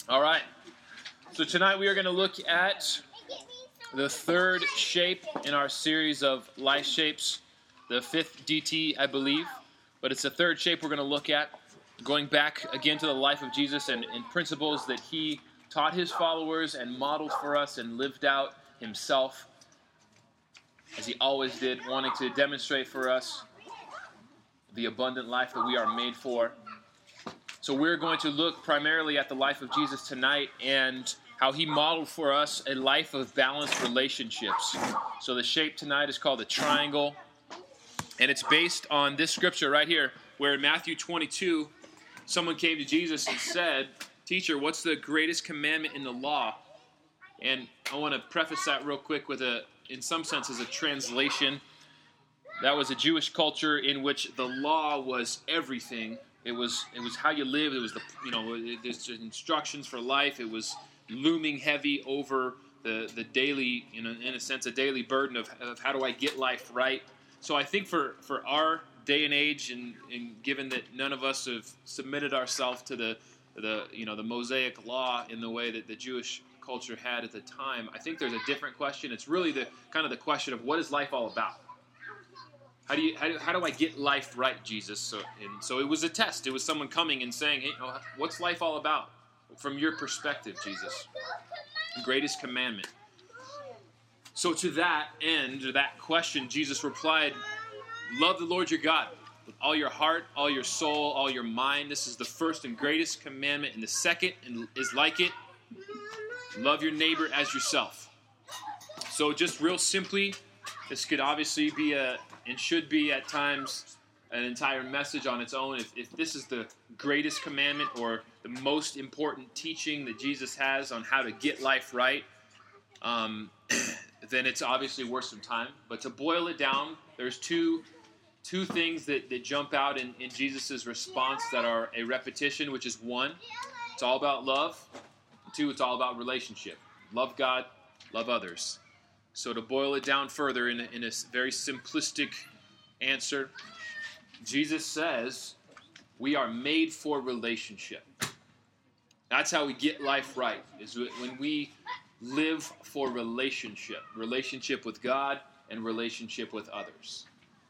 All right. So tonight we are going to look at the third shape in our series of life shapes, the fifth DT, I believe. But it's the third shape we're going to look at, going back again to the life of Jesus and principles that he taught his followers and modeled for us and lived out himself, as he always did, wanting to demonstrate for us the abundant life that we are made for. So we're going to look primarily at the life of Jesus tonight and how he modeled for us a life of balanced relationships. So the shape tonight is called the triangle, and it's based on this scripture right here, where in Matthew 22, someone came to Jesus and said, "Teacher, what's the greatest commandment in the law?" And I want to preface that real quick with in some senses, a translation. That was a Jewish culture in which the law was everything. It was how you lived. It was there's instructions for life. It was looming heavy over the daily, in a sense, a daily burden of how do I get life right. So I think for our day and age, and given that none of us have submitted ourselves to the Mosaic law in the way that the Jewish culture had at the time, I think there's a different question. It's really the question of what is life all about? How do I get life right, Jesus? So it was a test. It was someone coming and saying, "Hey, what's life all about from your perspective, Jesus? The greatest commandment." So to that end, or that question, Jesus replied, "Love the Lord your God with all your heart, all your soul, all your mind. This is the first and greatest commandment, and the second is like it. Love your neighbor as yourself." So just real simply, this could obviously be and should be at times an entire message on its own. If this is the greatest commandment or the most important teaching that Jesus has on how to get life right, then it's obviously worth some time. But to boil it down, there's two things that jump out in Jesus' response that are a repetition, which is one, it's all about love. And two, it's all about relationship. Love God, love others. So to boil it down further in a very simplistic answer, Jesus says we are made for relationship. That's how we get life right, is when we live for relationship with God and relationship with others.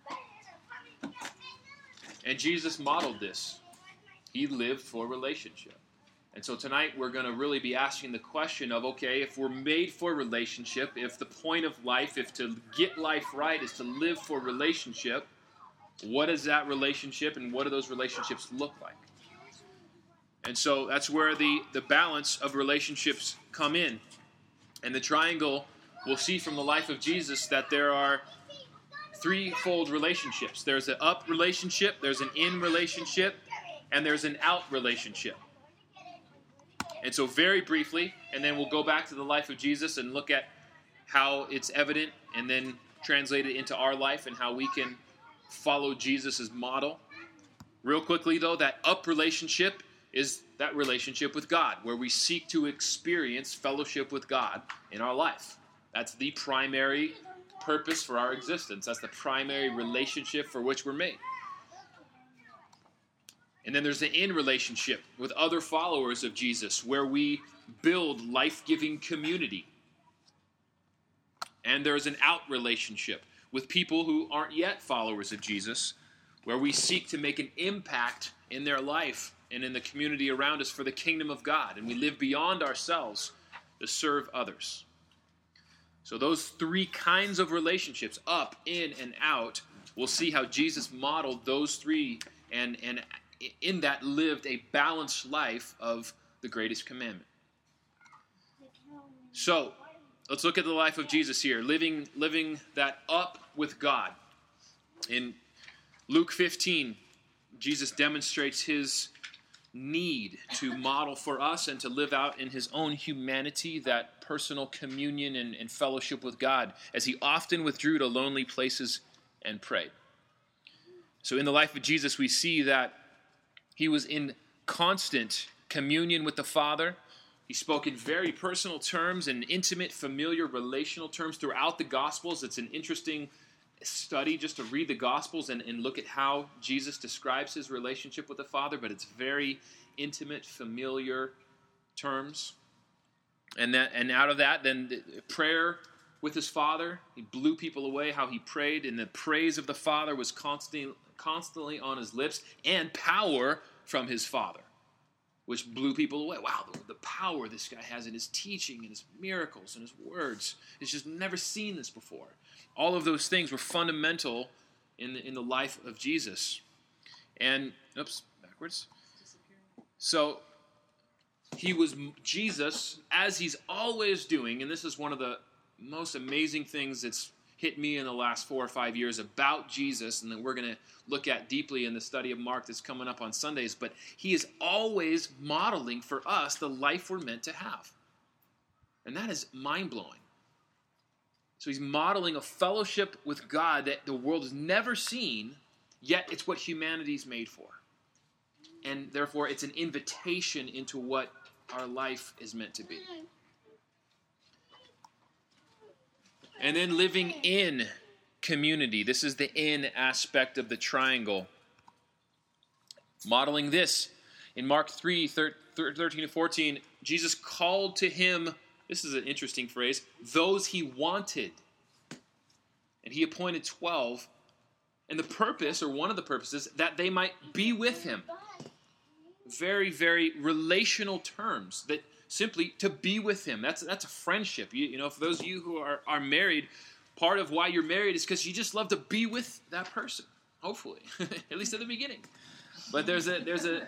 And Jesus modeled this. He lived for relationship. And so tonight we're going to really be asking the question of, okay, if we're made for relationship, if the point of life, if to get life right is to live for relationship, what is that relationship and what do those relationships look like? And so that's where the balance of relationships come in. And the triangle, we'll see from the life of Jesus that there are threefold relationships. There's an up relationship, there's an in relationship, and there's an out relationship. And so very briefly, and then we'll go back to the life of Jesus and look at how it's evident and then translate it into our life and how we can follow Jesus' model. Real quickly, though, that up relationship is that relationship with God, where we seek to experience fellowship with God in our life. That's the primary purpose for our existence. That's the primary relationship for which we're made. And then there's the in relationship with other followers of Jesus, where we build life-giving community. And there's an out relationship with people who aren't yet followers of Jesus, where we seek to make an impact in their life and in the community around us for the kingdom of God. And we live beyond ourselves to serve others. So those three kinds of relationships, up, in, and out, we'll see how Jesus modeled those three and in that lived a balanced life of the greatest commandment. So let's look at the life of Jesus here, living that up with God. In Luke 15, Jesus demonstrates his need to model for us and to live out in his own humanity that personal communion and fellowship with God, as he often withdrew to lonely places and prayed. So in the life of Jesus, we see that he was in constant communion with the Father. He spoke in very personal terms and intimate, familiar, relational terms throughout the Gospels. It's an interesting study just to read the Gospels and look at how Jesus describes his relationship with the Father, but it's very intimate, familiar, terms. And out of that, then the prayer with his Father. He blew people away, how he prayed, and the praise of the Father was constantly on his lips, and power from his Father, which blew people away. Wow, the power this guy has in his teaching and his miracles and his words. He's just never seen this before. All of those things were fundamental in the life of Jesus. And, backwards. So, Jesus, as he's always doing, and this is one of the most amazing things that's hit me in the last 4 or 5 years about Jesus, and that we're going to look at deeply in the study of Mark that's coming up on Sundays, but he is always modeling for us the life we're meant to have. And that is mind-blowing. So he's modeling a fellowship with God that the world has never seen, yet it's what humanity's made for. And therefore, it's an invitation into what our life is meant to be. And then living in community. This is the in aspect of the triangle. Modeling this in Mark 3, 13 to 14, Jesus called to him, this is an interesting phrase, those he wanted. And he appointed 12. And the purpose, or one of the purposes, that they might be with him. Very, very relational terms, that simply to be with him. That's a friendship. You know, for those of you who are married, part of why you're married is because you just love to be with that person. Hopefully, at least at the beginning. But there's a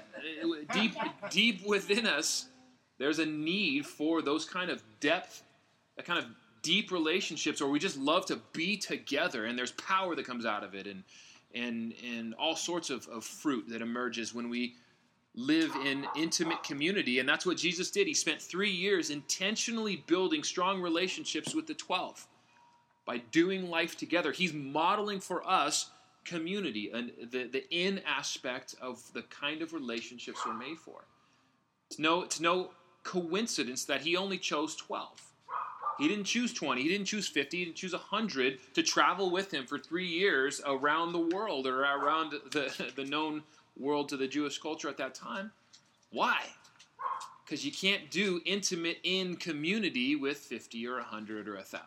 deep within us. There's a need for those kind of depth, that kind of deep relationships, where we just love to be together, and there's power that comes out of it, and all sorts of fruit that emerges when we live in intimate community. And that's what Jesus did. He spent 3 years intentionally building strong relationships with the 12 by doing life together. He's modeling for us community, and the in aspect of the kind of relationships we're made for. It's no coincidence that he only chose 12. He didn't choose 20, he didn't choose 50, he didn't choose 100 to travel with him for 3 years around the world, or around the known world to the Jewish culture at that time. Why? Because you can't do intimate in community with 50 or 100 or 1,000.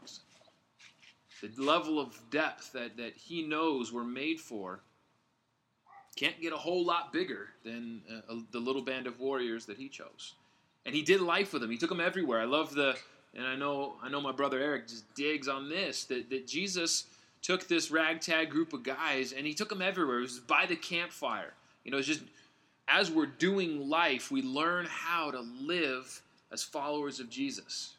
The level of depth that he knows we're made for can't get a whole lot bigger than the little band of warriors that he chose. And he did life with them. He took them everywhere. I love and I know my brother Eric just digs on this, that Jesus took this ragtag group of guys and he took them everywhere. It was by the campfire. You know, it's just, as we're doing life, we learn how to live as followers of Jesus.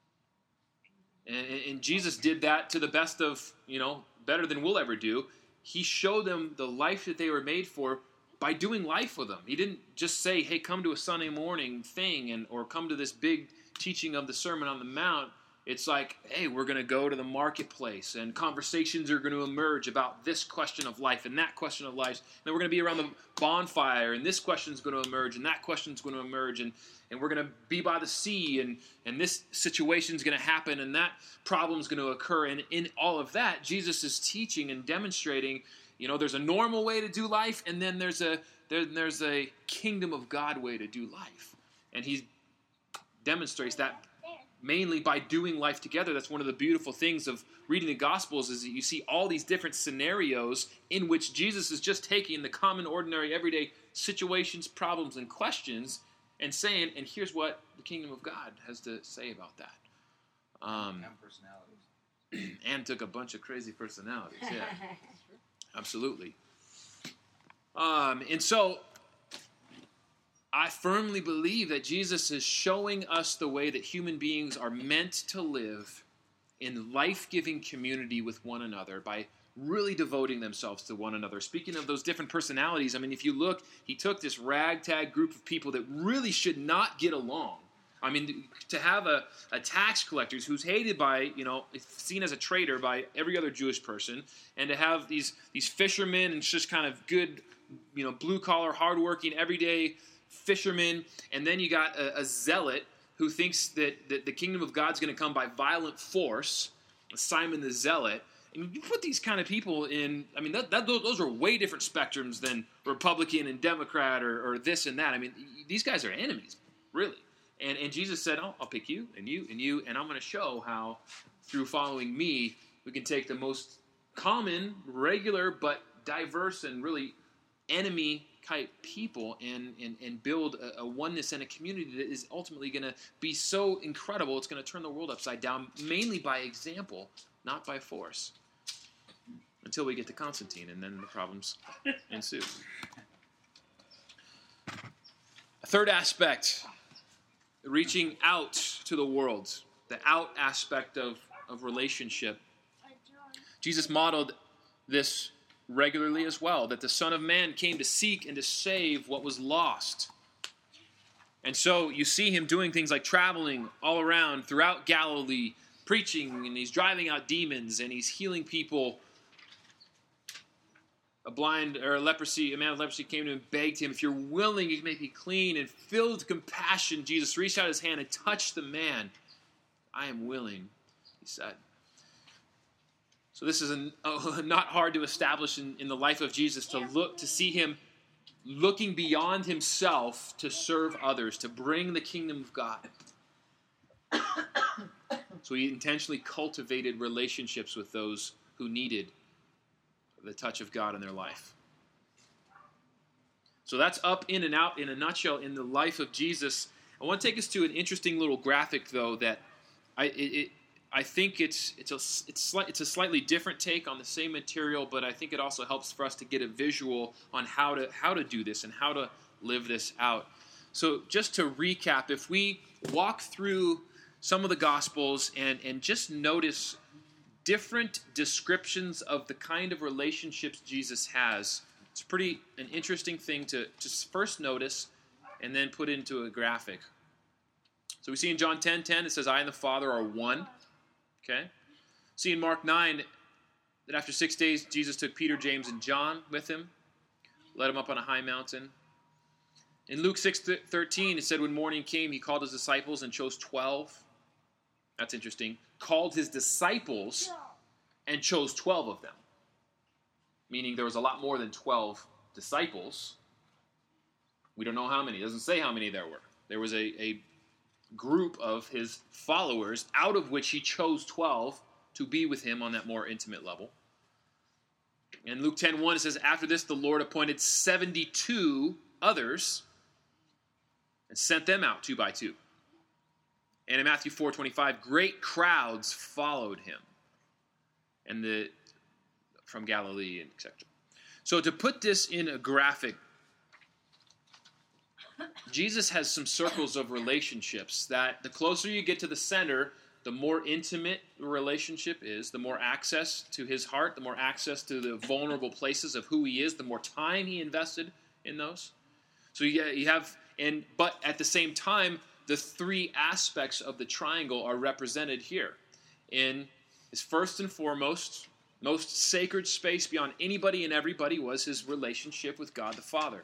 And Jesus did that to the best of, better than we'll ever do. He showed them the life that they were made for by doing life with them. He didn't just say, hey, come to a Sunday morning thing, or come to this big teaching of the Sermon on the Mount. It's like, hey, we're going to go to the marketplace, and conversations are going to emerge about this question of life and that question of life. And then we're going to be around the bonfire, and this question is going to emerge, and that question is going to emerge, and we're going to be by the sea, and this situation is going to happen, and that problem is going to occur. And in all of that, Jesus is teaching and demonstrating, there's a normal way to do life, and then there's a kingdom of God way to do life. And he demonstrates that mainly by doing life together. That's one of the beautiful things of reading the Gospels, is that you see all these different scenarios in which Jesus is just taking the common, ordinary, everyday situations, problems, and questions and saying, and here's what the kingdom of God has to say about that. And personalities. And took a bunch of crazy personalities, yeah. Absolutely. And so I firmly believe that Jesus is showing us the way that human beings are meant to live in life-giving community with one another by really devoting themselves to one another. Speaking of those different personalities, if you look, he took this ragtag group of people that really should not get along. To have a tax collector who's hated by, seen as a traitor by every other Jewish person, and to have these fishermen and just kind of good, blue-collar, hardworking, everyday fishermen, and then you got a zealot who thinks that the kingdom of God's going to come by violent force, Simon the Zealot. And you put these kind of people in, those are way different spectrums than Republican and Democrat or this and that. These guys are enemies, really. And Jesus said, oh, I'll pick you, and you, and you, and I'm going to show how through following me, we can take the most common, regular, but diverse and really enemy-type people and build a oneness and a community that is ultimately going to be so incredible, it's going to turn the world upside down, mainly by example, not by force. Until we get to Constantine, and then the problems ensue. A third aspect, reaching out to the world, the out aspect of relationship. Jesus modeled this regularly as well, that the Son of Man came to seek and to save what was lost. And so you see him doing things like traveling all around throughout Galilee, preaching, and he's driving out demons, and he's healing people. A man with leprosy came to him and begged him, if you're willing, you can make me clean. And filled with compassion, Jesus reached out his hand and touched the man. I am willing, he said. So this is not hard to establish in the life of Jesus, to see him looking beyond himself to serve others, to bring the kingdom of God. So he intentionally cultivated relationships with those who needed the touch of God in their life. So that's up, in, and out in a nutshell in the life of Jesus. I want to take us to an interesting little graphic, though, that I think it's a slightly different take on the same material, but I think it also helps for us to get a visual on how to do this and how to live this out. So just to recap, if we walk through some of the Gospels and just notice different descriptions of the kind of relationships Jesus has, it's pretty an interesting thing to just first notice and then put into a graphic. So we see in John 10:10, it says, I and the Father are one. Okay. See in Mark 9 that after 6 days, Jesus took Peter, James, and John with him, led them up on a high mountain. In Luke 6:13, it said when morning came, he called his disciples and chose 12. That's interesting. Called his disciples and chose 12 of them. Meaning there was a lot more than 12 disciples. We don't know how many. It doesn't say how many there were. There was a group of his followers, out of which he chose 12 to be with him on that more intimate level. In Luke 10:1, it says, after this, the Lord appointed 72 others and sent them out 2 by 2. And in Matthew 4:25, great crowds followed him, and from Galilee, and etc. So to put this in a graphic, Jesus has some circles of relationships that the closer you get to the center, the more intimate the relationship is, the more access to his heart, the more access to the vulnerable places of who he is, the more time he invested in those. So you have, but at the same time, the three aspects of the triangle are represented here. In his first and foremost, most sacred space beyond anybody and everybody was his relationship with God the Father.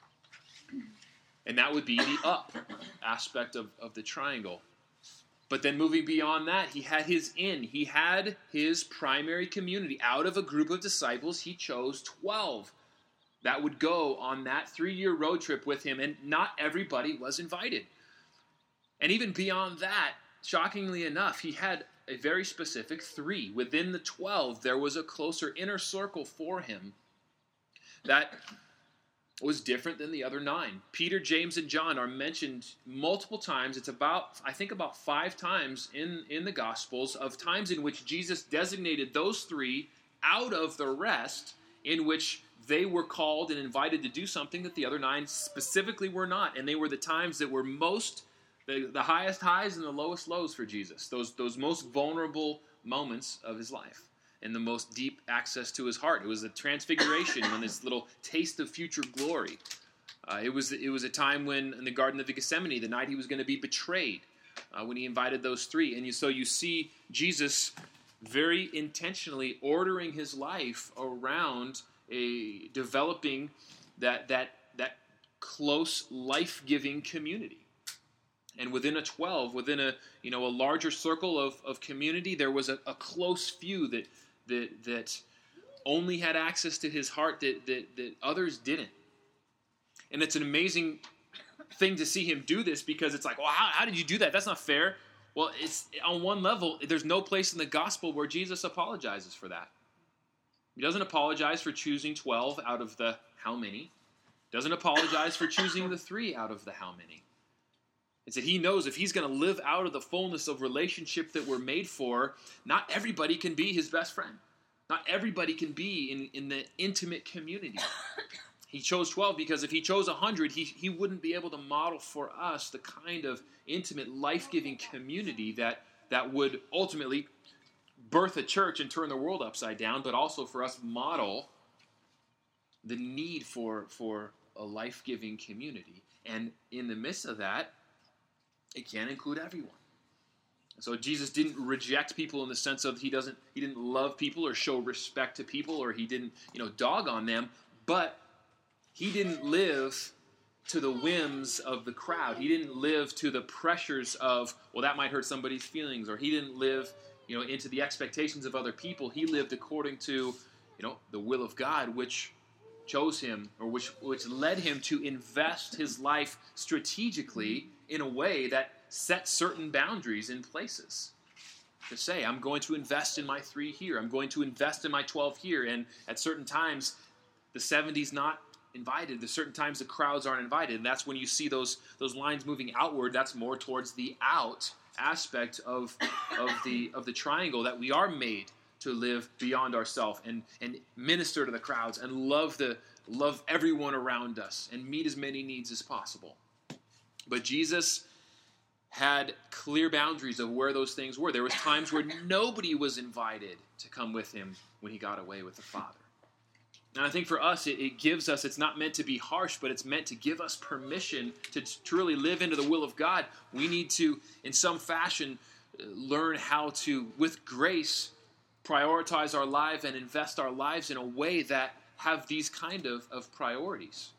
And that would be the up aspect of the triangle. But then moving beyond that, he had his in. He had his primary community. Out of a group of disciples, he chose 12 that would go on that 3-year road trip with him, and not everybody was invited. And even beyond that, shockingly enough, he had a very specific 3. Within the 12, there was a closer inner circle for him that was different than the other 9. Peter, James, and John are mentioned multiple times. It's about 5 times in the Gospels of times in which Jesus designated those 3 out of the rest, in which they were called and invited to do something that the other 9 specifically were not. And they were the times that were most, the highest highs and the lowest lows for Jesus. Those most vulnerable moments of his life. And the most deep access to his heart. It was the transfiguration, when this little taste of future glory. It was a time when, in the Garden of Gethsemane, the night he was going to be betrayed, when he invited those 3. And so you see Jesus very intentionally ordering his life around developing that close, life-giving community. And within a 12, within a larger circle of community, there was a close few that only had access to his heart that others didn't. And it's an amazing thing to see him do this, because it's like, well, how did you do that? That's not fair. Well, it's on one level, there's no place in the gospel where Jesus apologizes for that. He doesn't apologize for choosing 12 out of the how many. Doesn't apologize for choosing the 3 out of the how many. It's that he knows if he's going to live out of the fullness of relationship that we're made for, not everybody can be his best friend. Not everybody can be in the intimate community. He chose 12 because if he chose 100, he wouldn't be able to model for us the kind of intimate, life-giving community that would ultimately birth a church and turn the world upside down, but also for us model the need for a life-giving community. And in the midst of that, it can include everyone. So Jesus didn't reject people in the sense of he didn't love people or show respect to people, or he didn't dog on them, but he didn't live to the whims of the crowd. He didn't live to the pressures of, well, that might hurt somebody's feelings, or he didn't live into the expectations of other people. He lived according to the will of God, which chose him, or which led him to invest his life strategically in a way that set certain boundaries in places. To say, I'm going to invest in my 3 here. I'm going to invest in my 12 here. And at certain times, the 70's not invited. At certain times, the crowds aren't invited. And that's when you see those lines moving outward. That's more towards the out aspect of the triangle, that we are made to live beyond ourselves and minister to the crowds and love everyone around us and meet as many needs as possible. But Jesus had clear boundaries of where those things were. There was times where nobody was invited to come with him when he got away with the Father. And I think for us, it gives us, it's not meant to be harsh, but it's meant to give us permission to truly live into the will of God. We need to, in some fashion, learn how to, with grace, prioritize our life and invest our lives in a way that have these kind of priorities.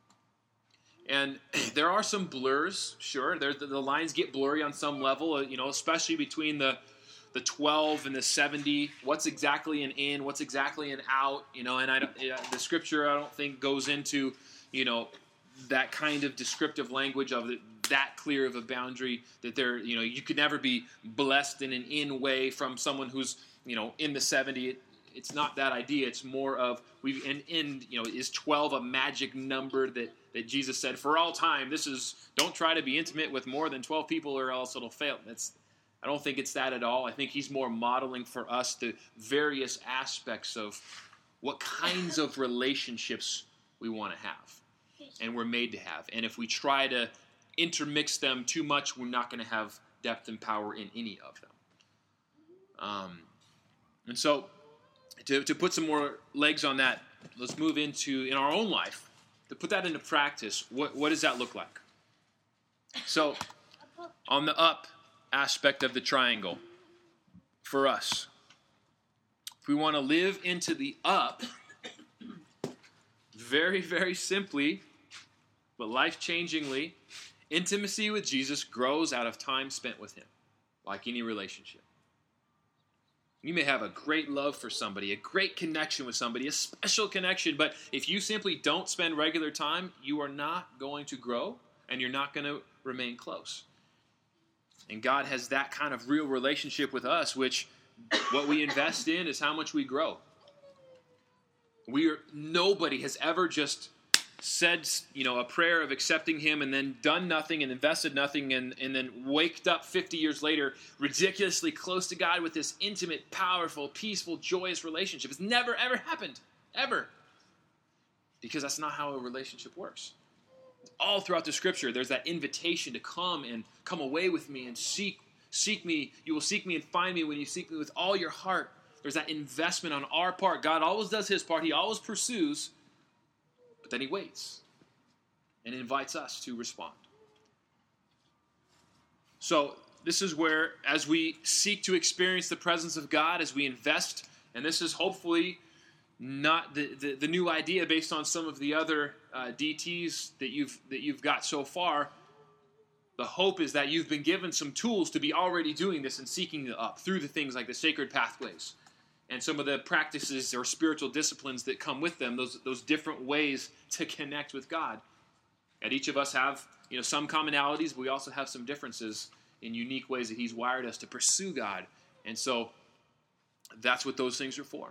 And there are some blurs, sure. The lines get blurry on some level, especially between the 12 and the 70. What's exactly an in? What's exactly an out? And the Scripture, I don't think, goes into that kind of descriptive language of that clear of a boundary, that you could never be blessed in an in way from someone who's in the 70. It's not that idea. It's more of is 12 a magic number that Jesus said for all time? Don't try to be intimate with more than 12 people or else it'll fail. I don't think it's that at all. I think he's more modeling for us the various aspects of what kinds of relationships we want to have and we're made to have. And if we try to intermix them too much, we're not going to have depth and power in any of them. And so to put some more legs on that, let's move into, in our own life, to put that into practice, what does that look like? So on the up aspect of the triangle, for us, if we want to live into the up, very, very simply, but life-changingly, intimacy with Jesus grows out of time spent with him, like any relationship. You may have a great love for somebody, a great connection with somebody, a special connection, but if you simply don't spend regular time, you are not going to grow, and you're not going to remain close. And God has that kind of real relationship with us, which what we invest in is how much we grow. Nobody has ever just said, a prayer of accepting him and then done nothing and invested nothing and then waked up 50 years later ridiculously close to God with this intimate, powerful, peaceful, joyous relationship. It's never, ever happened. Ever. Because that's not how a relationship works. All throughout the Scripture, there's that invitation to come away with me and seek me. You will seek me and find me when you seek me with all your heart. There's that investment on our part. God always does his part. He always pursues. But then he waits and invites us to respond. So this is where, as we seek to experience the presence of God, as we invest, and this is hopefully not the new idea based on some of the other DTs that you've got so far. The hope is that you've been given some tools to be already doing this and seeking it up through the things like the sacred pathways and some of the practices or spiritual disciplines that come with them, those different ways to connect with God. And each of us have, some commonalities, but we also have some differences in unique ways that he's wired us to pursue God. And so that's what those things are for.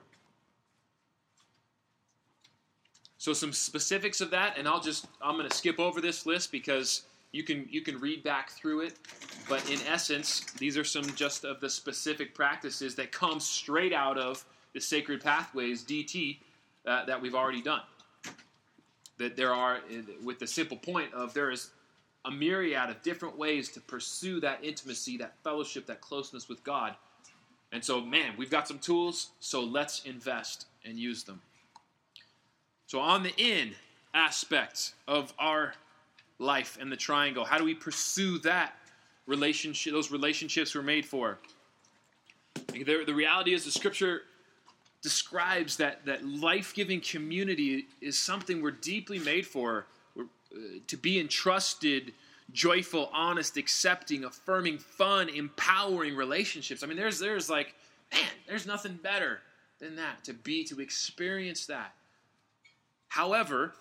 So some specifics of that, and I'm going to skip over this list because you can read back through it. But in essence, these are some just of the specific practices that come straight out of the Sacred Pathways, DT, that we've already done. That there are, with the simple point of there is a myriad of different ways to pursue that intimacy, that fellowship, that closeness with God. And so, man, we've got some tools, so let's invest and use them. So on the in aspect of our life and the triangle, how do we pursue that relationship, those relationships we're made for? The reality is the Scripture describes that life-giving community is something we're deeply made for, to be entrusted, joyful, honest, accepting, affirming, fun, empowering relationships. I mean, there's like, man, there's nothing better than that, to experience that. However,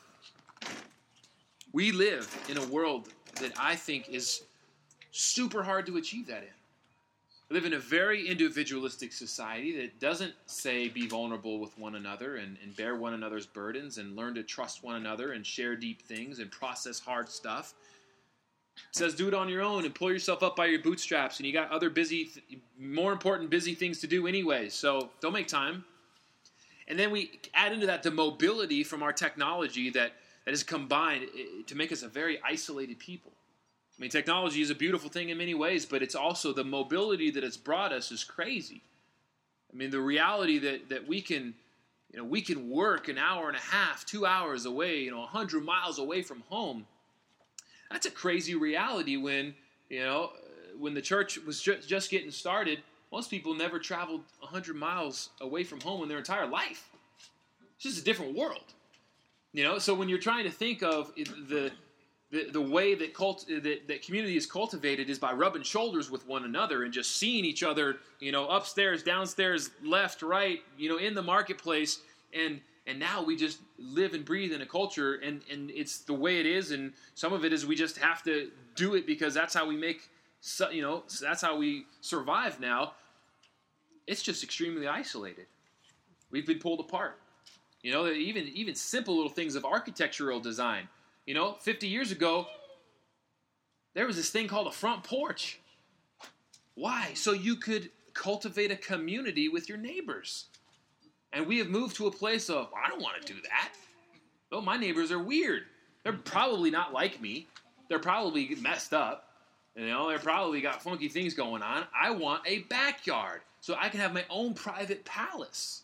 we live in a world that I think is super hard to achieve that in. We live in a very individualistic society that doesn't say be vulnerable with one another and bear one another's burdens and learn to trust one another and share deep things and process hard stuff. It says do it on your own and pull yourself up by your bootstraps, and you got other more important busy things to do anyway, so don't make time. And then we add into that the mobility from our technology that is combined to make us a very isolated people. I mean, technology is a beautiful thing in many ways, but it's also the mobility that it's brought us is crazy. I mean, the reality that we can work an hour and a half, 2 hours away, 100 miles away from home. That's a crazy reality when the church was just getting started. Most people never traveled 100 miles away from home in their entire life. It's just a different world. So when you're trying to think of the way that community is cultivated is by rubbing shoulders with one another and just seeing each other, upstairs, downstairs, left, right, in the marketplace. And now we just live and breathe in a culture, and it's the way it is. And some of it is we just have to do it because that's how we that's how we survive now. It's just extremely isolated. We've been pulled apart. Even simple little things of architectural design. 50 years ago, there was this thing called a front porch. Why? So you could cultivate a community with your neighbors. And we have moved to a place of, I don't want to do that. Oh, my neighbors are weird. They're probably not like me. They're probably messed up. They're probably got funky things going on. I want a backyard so I can have my own private palace.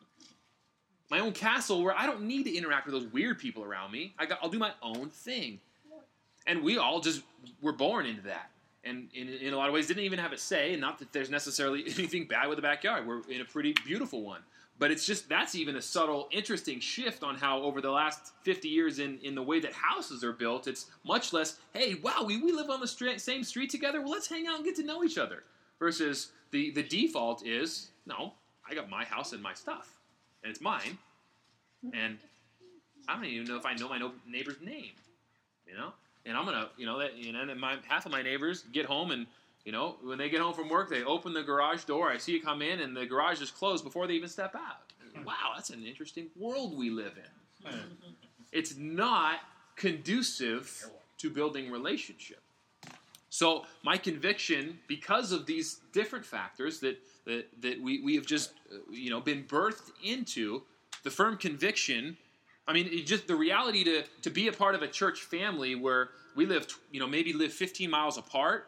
My own castle where I don't need to interact with those weird people around me. I'll do my own thing. And we all just were born into that. And in a lot of ways didn't even have a say. And not that there's necessarily anything bad with the backyard. We're in a pretty beautiful one. But it's just, that's even a subtle, interesting shift on how over the last 50 years in the way that houses are built, it's much less, hey, wow, we live on the same street together. Well, let's hang out and get to know each other. Versus the default is, no, I got my house and my stuff. And it's mine. And I don't even know if I know my neighbor's name. And I'm going to, half of my neighbors get home and, when they get home from work, they open the garage door. I see it come in, and the garage is closed before they even step out. Wow, that's an interesting world we live in. It's not conducive to building relationship. So my conviction, because of these different factors that we have just been birthed into, the firm conviction. I mean, just the reality to be a part of a church family where we live, maybe live 15 miles apart.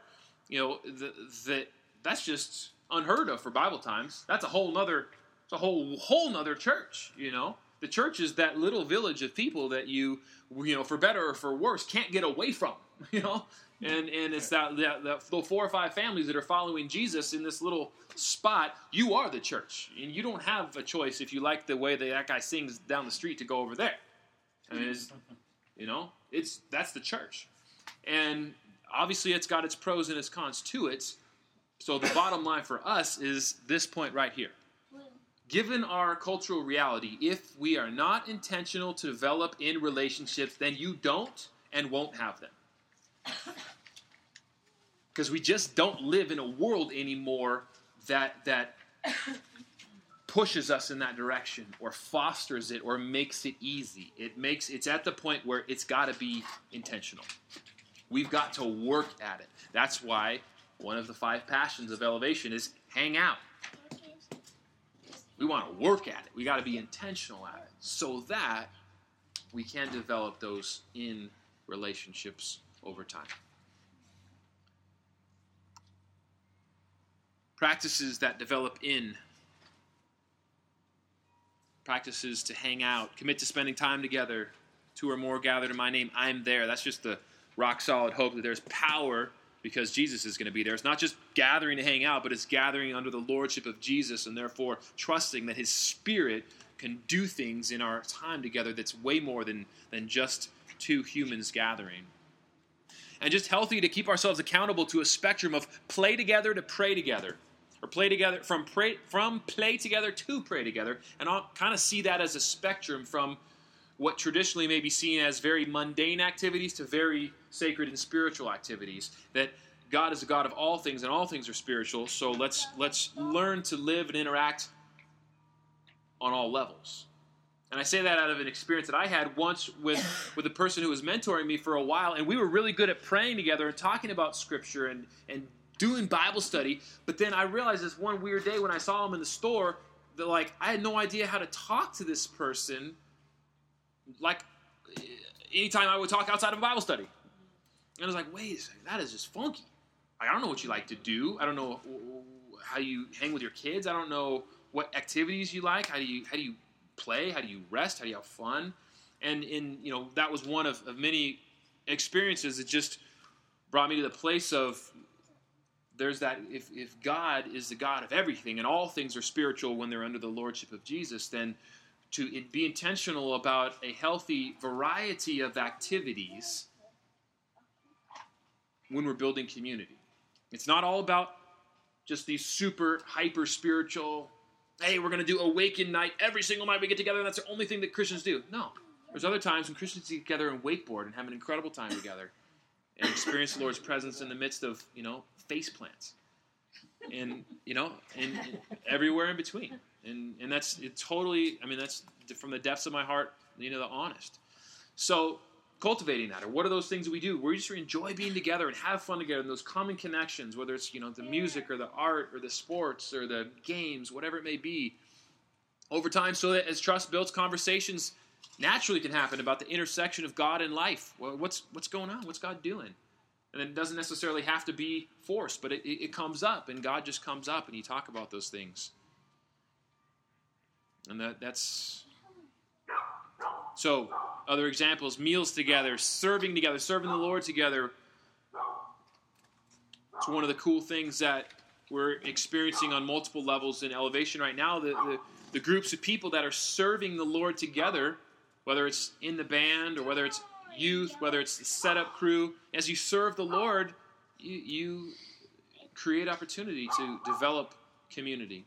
That's just unheard of for Bible times. That's a whole nother church. The church is that little village of people that you for better or for worse can't get away from. And it's that 4 or 5 families that are following Jesus in this little spot. You are the church, and you don't have a choice if you like the way that guy sings down the street to go over there. I mean, that's the church, and obviously it's got its pros and its cons to it. So the bottom line for us is this point right here. Given our cultural reality, if we are not intentional to develop in relationships, then you don't and won't have them. Because we just don't live in a world anymore that pushes us in that direction or fosters it or makes it easy. It's at the point where it's got to be intentional. We've got to work at it. That's why one of the 5 passions of Elevation is hang out. We want to work at it. We got to be intentional at it so that we can develop those in relationships over time. Practices that develop in. Practices to hang out. Commit to spending time together. 2 or more gathered in my name, I'm there. That's just the rock solid hope that there's power because Jesus is going to be there. It's not just gathering to hang out, but it's gathering under the lordship of Jesus and therefore trusting that his Spirit can do things in our time together that's way more than just 2 humans gathering. And just healthy to keep ourselves accountable to a spectrum of play together to pray together. Or play together from play together to pray together. And I'll kind of see that as a spectrum from what traditionally may be seen as very mundane activities to very sacred and spiritual activities. That God is a God of all things and all things are spiritual. So let's learn to live and interact on all levels. And I say that out of an experience that I had once with a person who was mentoring me for a while, and we were really good at praying together and talking about Scripture and doing Bible study. But then I realized this one weird day when I saw him in the store that I had no idea how to talk to this person. Anytime I would talk outside of a Bible study. And I was like, wait a second, that is just funky. I don't know what you like to do. I don't know how you hang with your kids. I don't know what activities you like. How do you play? How do you rest? How do you have fun? And that was one of many experiences that just brought me to the place of there's that if God is the God of everything and all things are spiritual when they're under the lordship of Jesus, then to be intentional about a healthy variety of activities when we're building community. It's not all about just these super hyper spiritual, hey, we're going to do Awaken night every single night we get together and that's the only thing that Christians do. No. There's other times when Christians get together and wakeboard and have an incredible time together and experience the Lord's presence in the midst of, face plants. And, and everywhere in between. And that's totally, that's from the depths of my heart, the honest. So cultivating that, or what are those things that we do? We just enjoy being together and have fun together and those common connections, whether it's, the music or the art or the sports or the games, whatever it may be, over time, so that as trust builds, conversations naturally can happen about the intersection of God and life. Well, what's going on? What's God doing? And it doesn't necessarily have to be forced, but it comes up, and God just comes up, and you talk about those things. And that's... So, other examples, meals together, serving the Lord together. It's one of the cool things that we're experiencing on multiple levels in Elevation right now. The groups of people that are serving the Lord together, whether it's in the band or whether it's youth, whether it's the setup crew, as you serve the Lord, you create opportunity to develop community.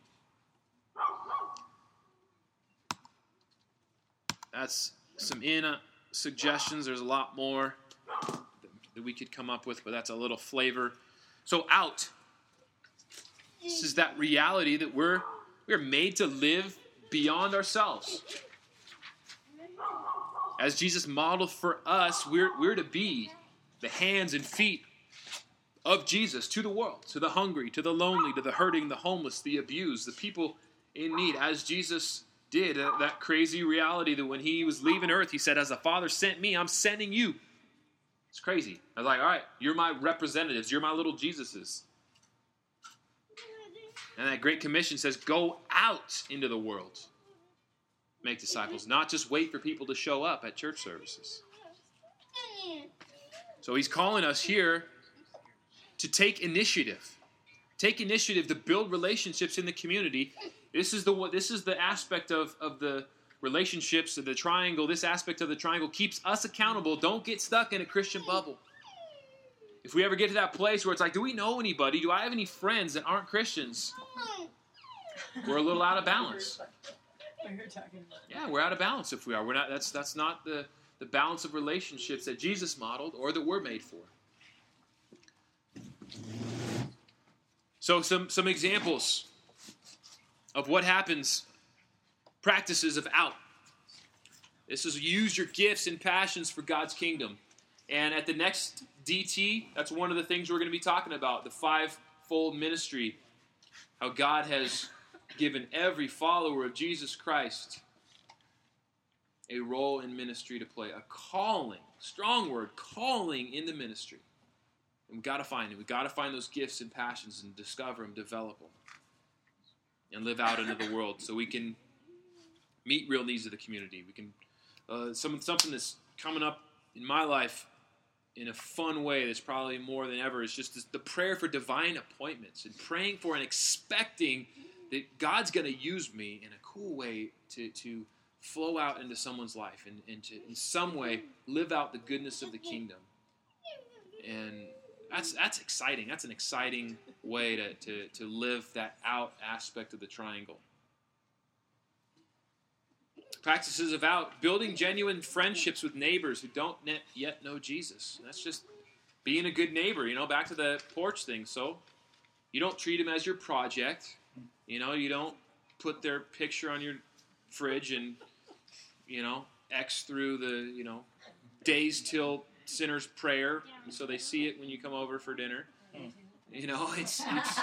That's some suggestions. There's a lot more that we could come up with, but that's a little flavor. So out. This is that reality that we're made to live beyond ourselves. As Jesus modeled for us, we're to be the hands and feet of Jesus to the world, to the hungry, to the lonely, to the hurting, the homeless, the abused, the people in need. As Jesus did, that crazy reality that when he was leaving earth, he said, as the Father sent me, I'm sending you. It's crazy. I was like, all right, you're my representatives. You're my little Jesuses. And that Great Commission says, go out into the world. Make disciples, not just wait for people to show up at church services. So he's calling us here to take initiative. Take initiative to build relationships in the community. This is the aspect of the relationships of the triangle. This aspect of the triangle keeps us accountable. Don't get stuck in a Christian bubble. If we ever get to that place where it's like, do we know anybody? Do I have any friends that aren't Christians? We're a little out of balance. Yeah, we're out of balance if we are. We're not. That's not the the balance of relationships that Jesus modeled or that we're made for. So some examples of what happens, practices of out. This is use your gifts and passions for God's kingdom. And at the next DT, that's one of the things we're going to be talking about, the fivefold ministry, how God has given every follower of Jesus Christ a role in ministry to play, a calling, strong word, calling in the ministry. And we've got to find it. We've got to find those gifts and passions and discover them, develop them, and live out into the world so we can meet real needs of the community. We can something that's coming up in my life in a fun way that's probably more than ever is just the prayer for divine appointments and praying for and expecting that God's going to use me in a cool way to flow out into someone's life and to in some way live out the goodness of the kingdom. And that's exciting. That's an exciting way to live that out aspect of the triangle. Practices of out, building genuine friendships with neighbors who don't yet know Jesus. That's just being a good neighbor, back to the porch thing. So you don't treat them as your project. You don't put their picture on your fridge and, X through the, days till sinner's prayer, so they see it when you come over for dinner. It's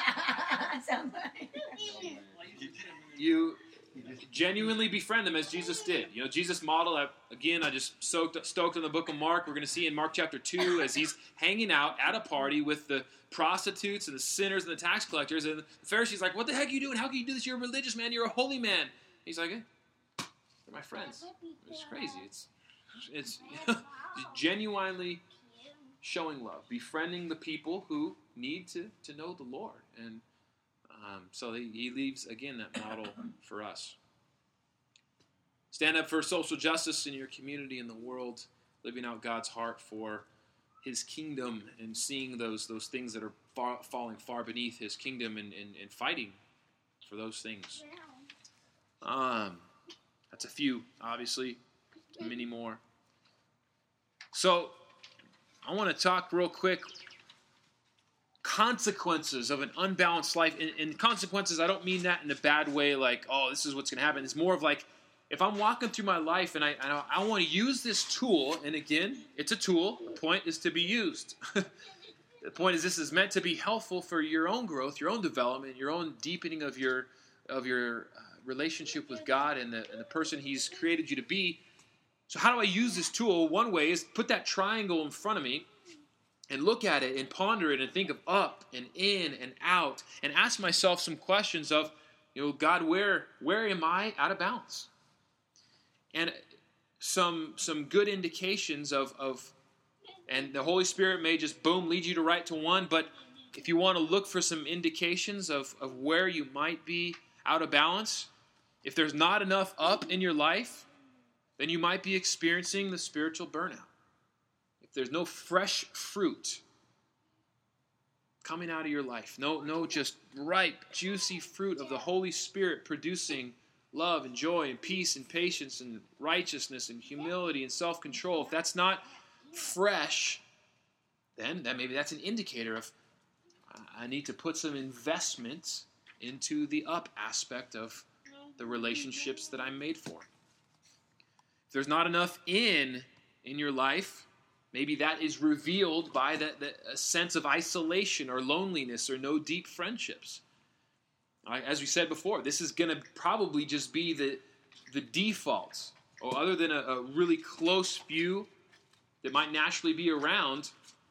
you genuinely befriend them as Jesus did. Jesus modeled, again, I just stoked on the book of Mark. We're going to see in Mark chapter 2 as he's hanging out at a party with the prostitutes and the sinners and the tax collectors, and the Pharisees like, what the heck are you doing? How can you do this? You're a religious man. You're a holy man. He's like, they're my friends. It's crazy. It's genuinely showing love, befriending the people who need to know the Lord. And so he leaves, again, that model for us. Stand up for social justice in your community and the world, living out God's heart for his kingdom and seeing those things that are falling far beneath his kingdom and fighting for those things. That's a few, obviously, many more. So I want to talk real quick consequences of an unbalanced life. And consequences, I don't mean that in a bad way, like, oh, this is what's going to happen. It's more of like, if I'm walking through my life and I want to use this tool, and again, it's a tool. The point is to be used. The point is this is meant to be helpful for your own growth, your own development, your own deepening of your relationship with God and the person he's created you to be. So how do I use this tool? One way is put that triangle in front of me and look at it and ponder it and think of up and in and out and ask myself some questions of, God, where am I out of balance? And some good indications of, and the Holy Spirit may just lead you to right to one, but if you want to look for some indications of where you might be out of balance, if there's not enough up in your life, then you might be experiencing the spiritual burnout. If there's no fresh fruit coming out of your life, no just ripe, juicy fruit of the Holy Spirit producing love and joy and peace and patience and righteousness and humility and self-control, if that's not fresh, then maybe that's an indicator of I need to put some investment into the up aspect of the relationships that I'm made for. If there's not enough in your life, maybe that is revealed by a sense of isolation or loneliness or no deep friendships. As we said before, this is going to probably just be the default. Or other than a really close few that might naturally be around,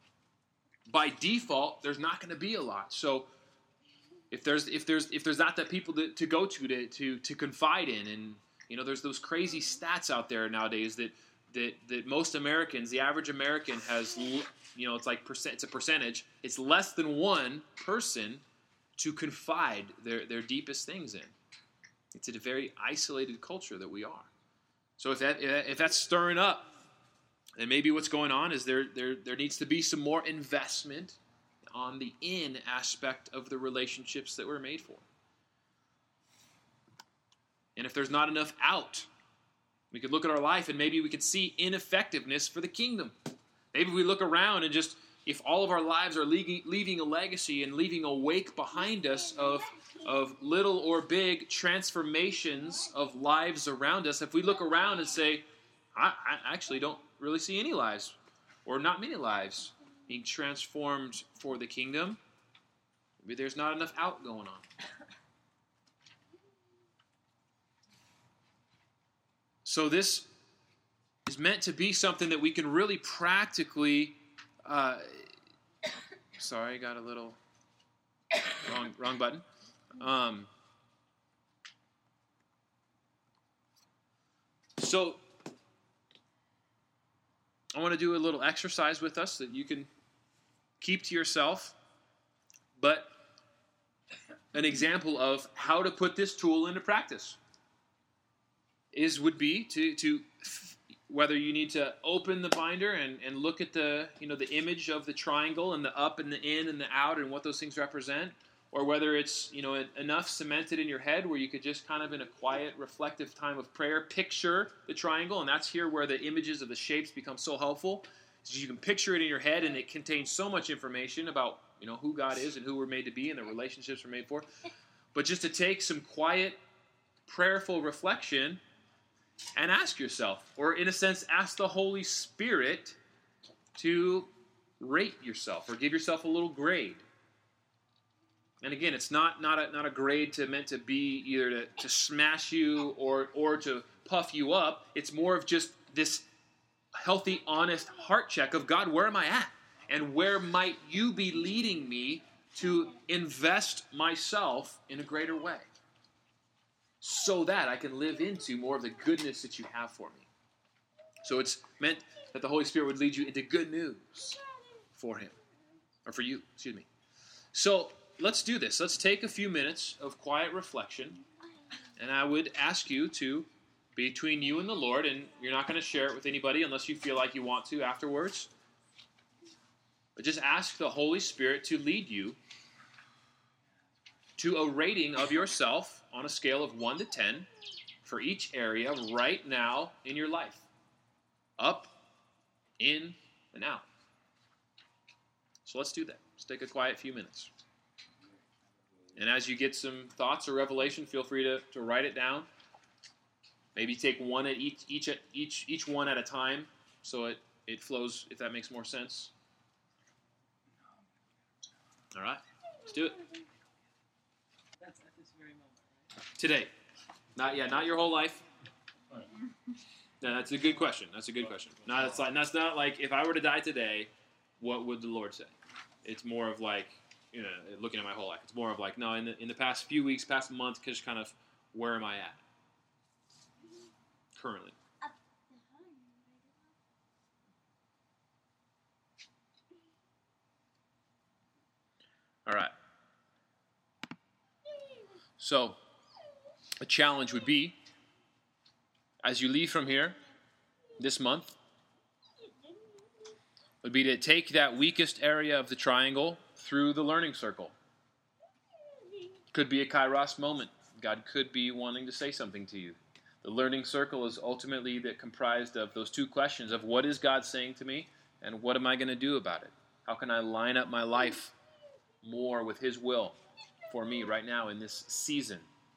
by default, there's not going to be a lot. So if there's not that people to go to confide in, and there's those crazy stats out there nowadays that most Americans, the average American has, it's a percentage. It's less than one person to confide their deepest things in. It's a very isolated culture that we are. So if that's stirring up, then maybe what's going on is there needs to be some more investment on the in aspect of the relationships that we're made for. And if there's not enough out, We could look at our life and maybe we could see ineffectiveness for the kingdom. Maybe we look around and just, if all of our lives are leaving a legacy and leaving a wake behind us of little or big transformations of lives around us, if we look around and say, I actually don't really see any lives, or not many lives, being transformed for the kingdom, maybe there's not enough out going on. So this is meant to be something that we can really practically, sorry, got a little wrong button. So I want to do a little exercise with us that you can keep to yourself, but an example of how to put this tool into practice would be to whether you need to open the binder and look at the image of the triangle and the up and the in and the out and what those things represent, or whether it's enough cemented in your head where you could just kind of in a quiet, reflective time of prayer picture the triangle, and that's here where the images of the shapes become so helpful. So you can picture it in your head, and it contains so much information about who God is and who we're made to be and the relationships we're made for. But just to take some quiet, prayerful reflection and ask yourself, or in a sense, ask the Holy Spirit to rate yourself or give yourself a little grade. And again, it's not a grade meant to be either to smash you or to puff you up. It's more of just this healthy, honest heart check of, God, where am I at? And where might you be leading me to invest myself in a greater way, so that I can live into more of the goodness that you have for me. So it's meant that the Holy Spirit would lead you into good news for him, or for you, excuse me. So let's do this. Let's take a few minutes of quiet reflection, and I would ask you to, between you and the Lord, and you're not going to share it with anybody unless you feel like you want to afterwards, but just ask the Holy Spirit to lead you to a rating of yourself on a scale of 1 to 10 for each area right now in your life. Up, in, and out. So let's do that. Let's take a quiet few minutes. And as you get some thoughts or revelation, feel free to write it down. Maybe take one at each one at a time, so it flows, if that makes more sense. All right, let's do it. That's at this very moment, right? Today. Not your whole life. No, that's a good question. That's a good question. No, that's not like, if I were to die today, what would the Lord say? It's more of like, looking at my whole life. It's more of like, no, in the past few weeks, past month, just kind of, where am I at currently? All right. So, a challenge would be, as you leave from here this month, would be to take that weakest area of the triangle through the learning circle. Could be a kairos moment. God could be wanting to say something to you. The learning circle is ultimately comprised of those two questions of, what is God saying to me, and what am I going to do about it? How can I line up my life more with His will for me right now in this season?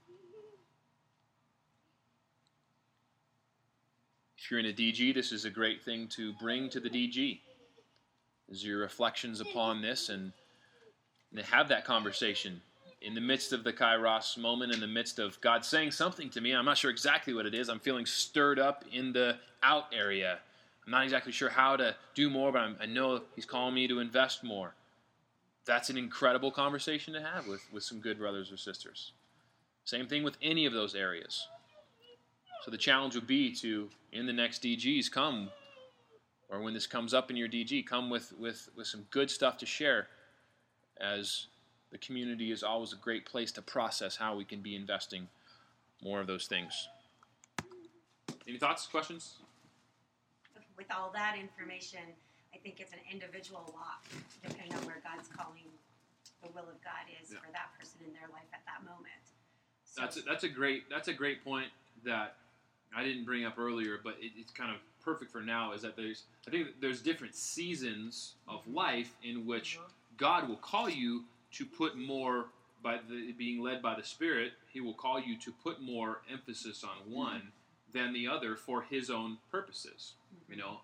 If you're in a DG, this is a great thing to bring to the DG. Is your reflections upon this, and have that conversation in the midst of the kairos moment, in the midst of God saying something to me. I'm not sure exactly what it is. I'm feeling stirred up in the out area. I'm not exactly sure how to do more, but I know He's calling me to invest more. That's an incredible conversation to have with some good brothers or sisters. Same thing with any of those areas. So the challenge would be to, in the next DGs, come, or when this comes up in your DG, come with some good stuff to share, as the community is always a great place to process how we can be investing more of those things. Any thoughts, questions? With all that information, I think it's an individual walk, depending on where God's calling the will of God is for that person in their life at that moment. So, That's a great point that I didn't bring up earlier, but it's kind of perfect for now, is that I think that there's different seasons of life in which God will call you to put more, being led by the Spirit, He will call you to put more emphasis on one than the other for His own purposes. You know,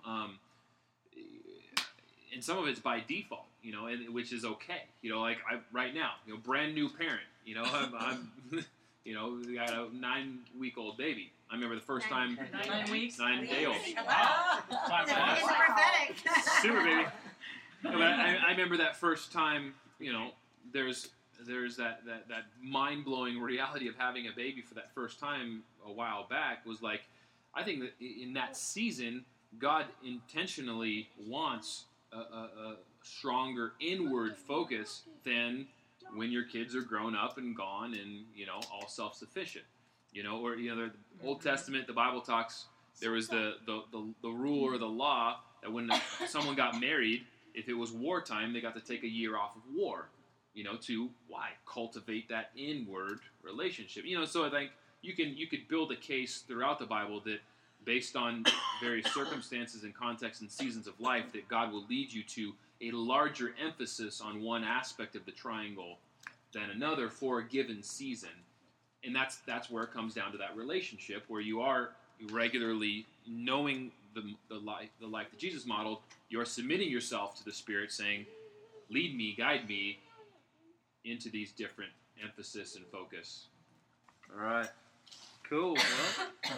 and some of it's by default, you know, and which is okay. You know, like right now, you know, brand new parent. You know, I'm you know, got a 9-week-old baby. I remember the first time. 9 weeks? 9-day-old. Wow. Time flies. It's prophetic. Super baby. No, but I remember that first time. You know, there's that mind-blowing reality of having a baby for that first time a while back. Was like, I think that in that season, God intentionally wants a stronger inward focus than when your kids are grown up and gone and, you know, all self-sufficient. You know, or, you know, the Old Testament, the Bible talks, there was the rule or the law that when someone got married, if it was wartime, they got to take a year off of war, you know, to, why? Cultivate that inward relationship. You know, so I think you could build a case throughout the Bible that based on various circumstances and contexts and seasons of life, that God will lead you to a larger emphasis on one aspect of the triangle than another for a given season. And that's where it comes down to that relationship where you are regularly knowing the life that Jesus modeled. You're submitting yourself to the Spirit, saying, lead me, guide me into these different emphasis and focus. All right. Cool. Well,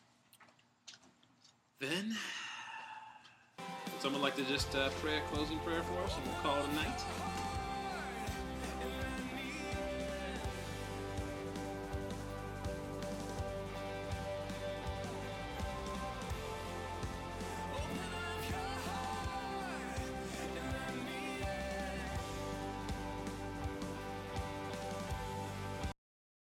then, would someone like to just pray a closing prayer for us and we'll call it a night?